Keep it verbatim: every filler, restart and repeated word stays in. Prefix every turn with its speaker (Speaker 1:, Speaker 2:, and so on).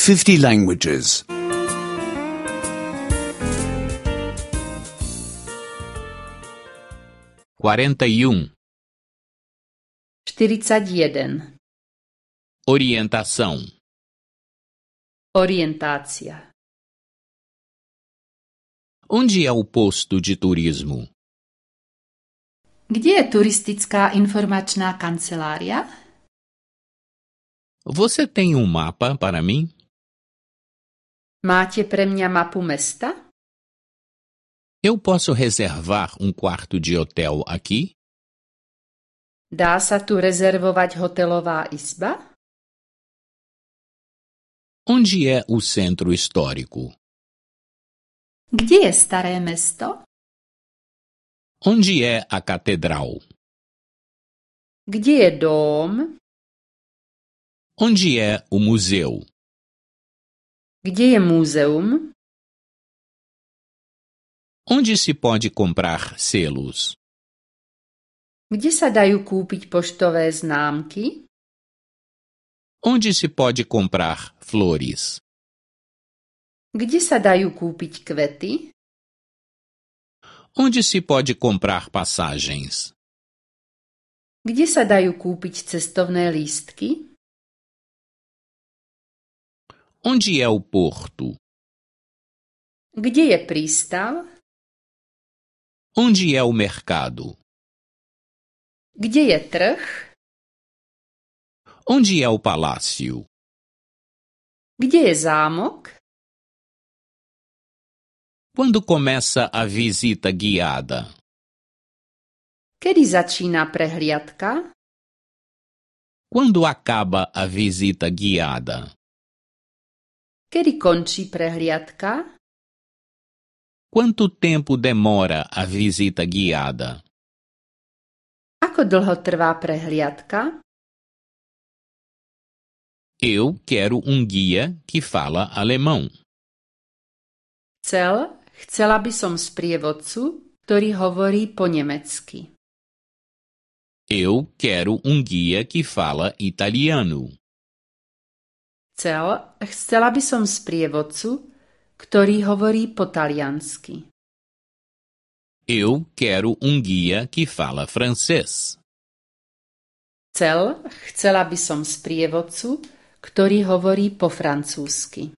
Speaker 1: fifty languages.
Speaker 2: quarenta e um.
Speaker 3: štyridsať jeden.
Speaker 2: Orientação.
Speaker 3: Orientácia.
Speaker 2: Onde é o posto de turismo?
Speaker 3: Kde je turistická informačná kancelária?
Speaker 2: Você tem um mapa para mim?
Speaker 3: Máte pre mňa mapu mesta?
Speaker 2: Eu posso reservar um quarto de hotel aqui?
Speaker 3: Dá sa tu rezervovať hotelová izba?
Speaker 2: Onde é o centro histórico?
Speaker 3: Kde je staré mesto?
Speaker 2: Onde é a catedral?
Speaker 3: Kde je dóm?
Speaker 2: Onde é o museu?
Speaker 3: Kde je múzeum?
Speaker 2: Onde se pode comprar selos?
Speaker 3: Kde sa dajú kúpiť poštové známky?
Speaker 2: Onde se pode comprar flores?
Speaker 3: Kde sa dajú kúpiť kvety?
Speaker 2: Onde se pode comprar passagens?
Speaker 3: Kde sa dajú kúpiť cestovné lístky?
Speaker 2: Onde é o porto?
Speaker 3: Kde je prístav?
Speaker 2: Onde é o mercado?
Speaker 3: Kde je trh?
Speaker 2: Onde é o palácio?
Speaker 3: Kde je zámok?
Speaker 2: Quando começa a visita guiada?
Speaker 3: Kedy začína prehliadka?
Speaker 2: Quando acaba a visita guiada?
Speaker 3: Kedy končí prehliadka?
Speaker 2: Quanto tempo demora a visita guiada?
Speaker 3: Ako dlho trvá prehliadka?
Speaker 2: Eu quero um guia que fala alemão.
Speaker 3: Chcel, chcela by som sprievodcu, ktorý hovorí po nemecky.
Speaker 2: Eu quero um guia que fala italiano.
Speaker 3: Chcel, chcela by som sprievodcu, ktorý hovorí po taliansky.
Speaker 2: Eu quero um guia que fala francês.
Speaker 3: Chcel, chcela by som sprievodcu, ktorý hovorí po francúzsky.